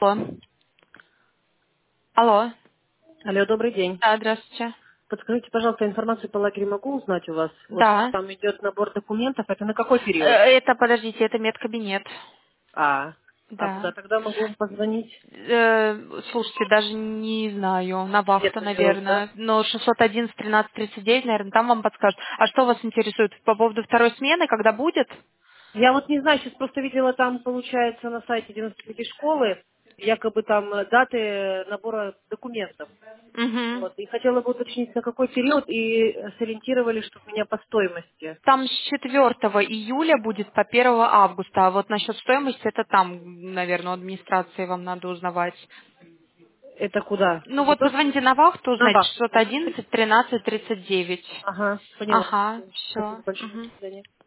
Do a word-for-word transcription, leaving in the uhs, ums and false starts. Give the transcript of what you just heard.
Алло. Алло. Алло, добрый день. Да, здравствуйте. Подскажите, пожалуйста, информацию по лагерю могу узнать у вас? Вот Да. там идет набор документов. Это на какой Э, период? Это, подождите, это медкабинет. А, а куда Да. тогда могу позвонить? Э, Слушайте, даже не знаю, на Нет вахту, номеров, да? наверное. Но шестьсот одиннадцать тринадцать тридцать девять, наверное, там вам подскажут. А что вас интересует по поводу второй смены, когда будет? Я вот не знаю, сейчас просто видела там, получается, на сайте девяносто пяти школы, якобы там э, даты набора документов. Угу. Вот. И хотела бы уточнить, на какой период, и э, сориентировали, чтобы меня по стоимости. Там с четвёртого июля будет по первого августа, а вот насчет стоимости это там, наверное, у администрации вам надо узнавать. Это куда? Ну Не вот то, что позвоните на вахту, на узнать вахту. шестьсот Мгм. одиннадцать тринадцать тридцать девять. Ага, поняла. Ага, Спасибо все. большое. До свидания.